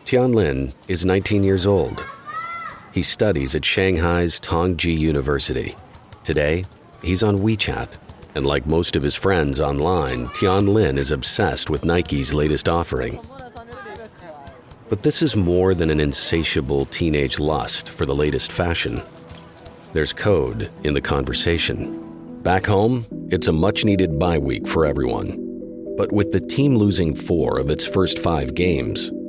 Tianlin is 19 years old. He studies at Shanghai's Tongji University. Today, he's on WeChat, and like most of his friends online, Tianlin is obsessed with Nike's latest offering. But this is more than an insatiable teenage lust for the latest fashion. There's code in the conversation. Back home, it's a much-needed bye week for everyone. But with the team losing 4 of its first 5 games,